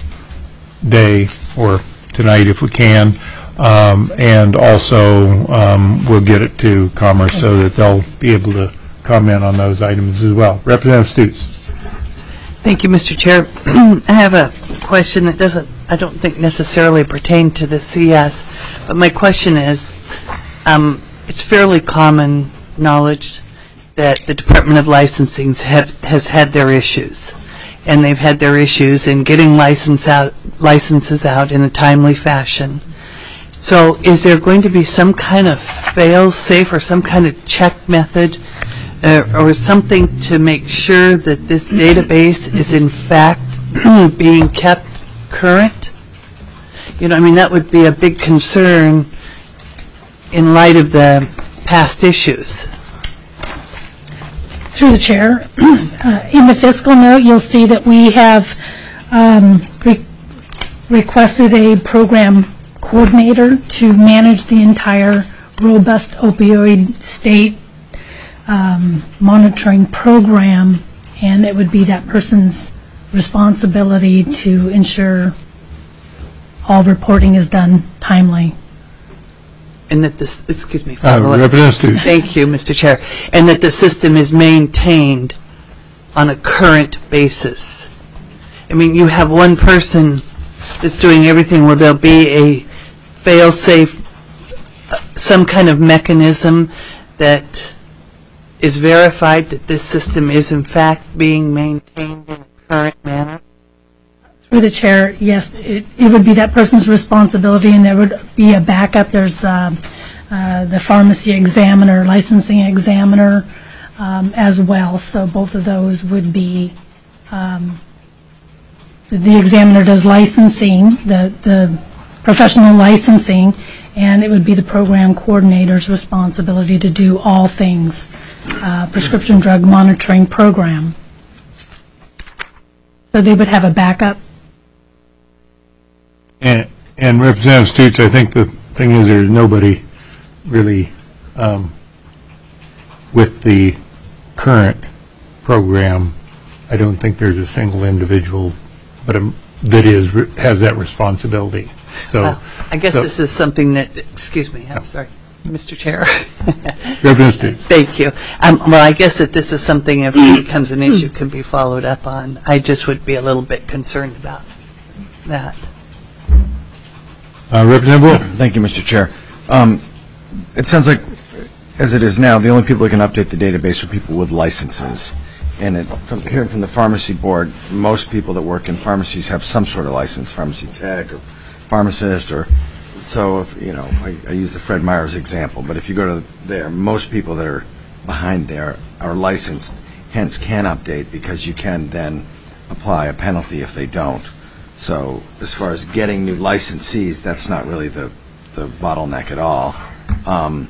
day or tonight if we can. Um, and also, um, we'll get it to Commerce so that they'll be able to comment on those items as well. Representative Stutes. Thank you, Mister Chair. I have a question that doesn't, I don't think necessarily pertain to the C S, but my question is, um, it's fairly common knowledge that the Department of Licensing have, has had their issues, and they've had their issues in getting license out, licenses out in a timely fashion. So is there going to be some kind of fail-safe or some kind of check method uh, or something to make sure that this database is in fact being kept current? You know, I mean, that would be a big concern in light of the past issues. Through the chair, uh, in the fiscal note, you'll see that we have um, re requested a program coordinator to manage the entire robust opioid state um, monitoring program, and it would be that person's responsibility to ensure all reporting is done timely. And that this, excuse me. Uh, Representative Stutes. Thank you, Mister Chair. And that the system is maintained on a current basis. I mean, you have one person that's doing everything. Will there be a fail-safe, uh, some kind of mechanism that is verified that this system is in fact being maintained in a current manner? Through the chair, yes, it, it would be that person's responsibility, and there would be a backup. There's the, uh, the pharmacy examiner, licensing examiner um, as well. So both of those would be, um, the, the examiner does licensing, the, the professional licensing, and it would be the program coordinator's responsibility to do all things uh, prescription drug monitoring program. So they would have a backup. And, and Representative Stutes, I think the thing is there's nobody really um, with the current program. I don't think there's a single individual but um, that is has that responsibility. So Well, I guess so- this is something that, excuse me, I'm sorry, Mister Chair. Representative Stutes. Thank you. Um, Well, I guess that this is something, if it becomes an issue, can be followed up on. I just would be a little bit concerned about that. Uh, Representative Wolf. Thank you, Mister Chair. Um, It sounds like, as it is now, the only people that can update the database are people with licenses. And it, from hearing from the pharmacy board, most people that work in pharmacies have some sort of license, pharmacy tech or pharmacist, or so. If, you know, I, I use the Fred Meyer's example, but if you go to there, most people that are behind there are licensed, hence can update, because you can then apply a penalty if they don't. So as far as getting new licensees, that's not really the, the bottleneck at all. Um,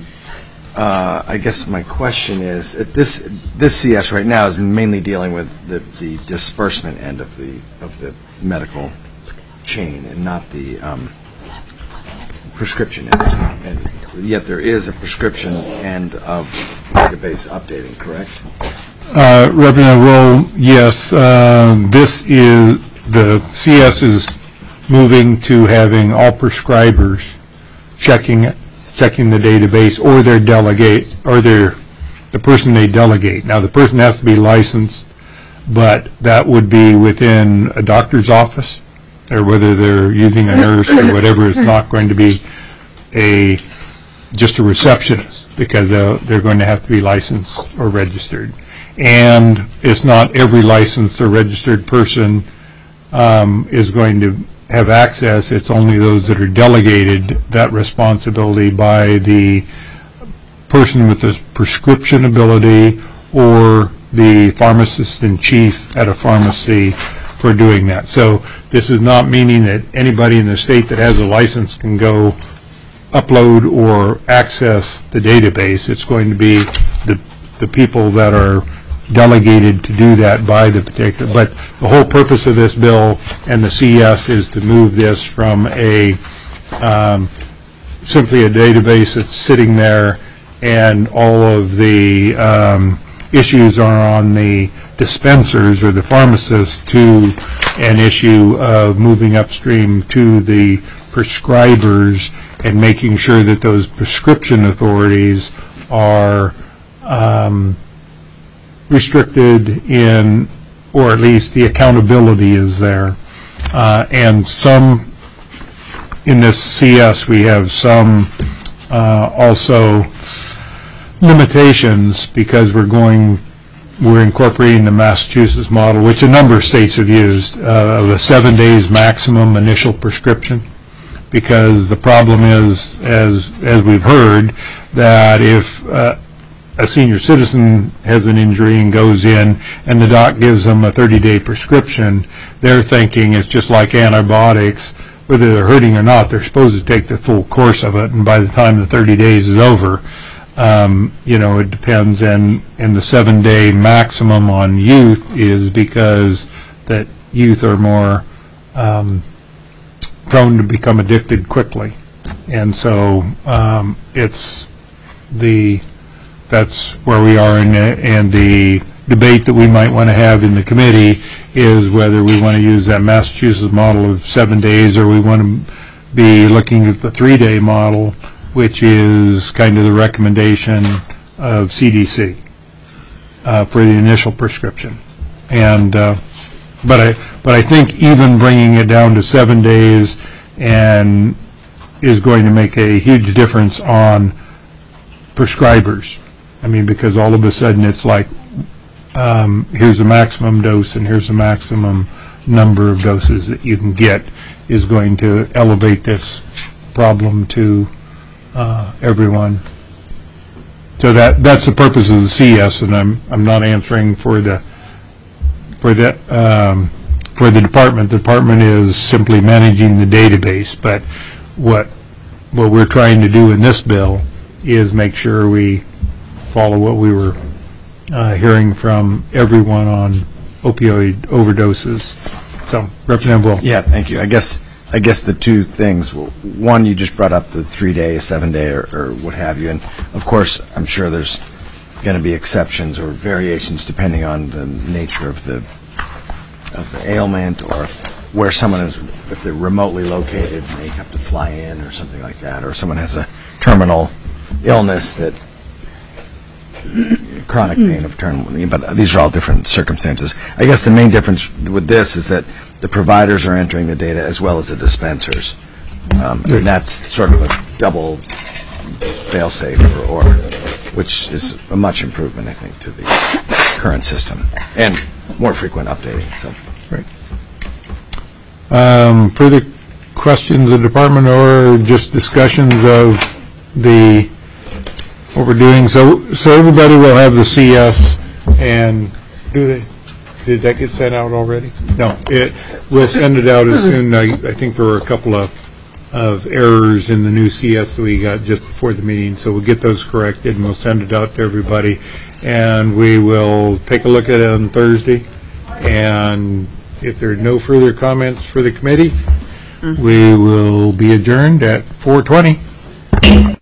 uh, I guess my question is, uh, this this C S right now is mainly dealing with the, the disbursement end of the of the medical chain, and not the um, prescription end. And yet there is a prescription end of database updating, correct? Uh, Representative Roll, yes. Uh, this is the C S is moving to having all prescribers checking it. checking the database, or their delegate, or their the person they delegate. Now, the person has to be licensed, but that would be within a doctor's office, or whether they're using a nurse or whatever. It's not going to be a just a receptionist, because they're, they're going to have to be licensed or registered. And it's not every licensed or registered person um, is going to have access. It's only those that are delegated that responsibility by the person with the prescription ability or the pharmacist in chief at a pharmacy for doing that. So this is not meaning that anybody in the state that has a license can go upload or access the database. It's going to be the the people that are delegated to do that by the particular, but the whole purpose of this bill and the C S is to move this from a um, simply a database that's sitting there, and all of the um, issues are on the dispensers or the pharmacists, to an issue of moving upstream to the prescribers and making sure that those prescription authorities are um, restricted in, or at least the accountability is there. Uh, and some, in this C S, we have some uh, also limitations, because we're going, we're incorporating the Massachusetts model, which a number of states have used, uh, of a seven days maximum initial prescription. Because the problem is, as as we've heard, that if uh, a senior citizen has an injury and goes in, and the doc gives them a thirty-day prescription, they're thinking it's just like antibiotics. Whether they're hurting or not, they're supposed to take the full course of it, and by the time the thirty days is over, um, you know, it depends. And, and the seven-day maximum on youth is because that youth are more um, prone to become addicted quickly. And so um, it's the, that's where we are in it, and the debate that we might want to have in the committee is whether we want to use that Massachusetts model of seven days or we want to be looking at the three-day model, which is kind of the recommendation of C D C uh, for the initial prescription. And uh, but I but I think even bringing it down to seven days and is going to make a huge difference on prescribers. I mean, because all of a sudden it's like, um, here's a maximum dose and here's the maximum number of doses that you can get, is going to elevate this problem to uh, everyone. So that that's the purpose of the C S, and I'm I'm not answering for the for the um, for the department. The department is simply managing the database, but what what we're trying to do in this bill is make sure we follow what we were uh, hearing from everyone on opioid overdoses. So, Representative Will. Yeah, thank you. I guess I guess the two things. One, you just brought up the three-day, seven-day, or, or what have you, and of course, I'm sure there's going to be exceptions or variations depending on the nature of the of the ailment, or where someone is, if they're remotely located, and they have to fly in or something like that, or someone has a terminal illness that chronic pain of terminal, but these are all different circumstances. I guess the main difference with this is that the providers are entering the data as well as the dispensers, um, and that's sort of a double fail-safe, or, or which is a much improvement, I think, to the current system, and more frequent updating. So, right. Um, further questions of the department, or just discussions of the what we're doing? So, so everybody will have the C S, and do they? Did that get sent out already? No, it we'll send it out as soon. I, I think there were a couple of of errors in the new C S that we got just before the meeting, so we'll get those corrected and we'll send it out to everybody, and we will take a look at it on Thursday. And if there are no further comments for the committee, we will be adjourned at four twenty.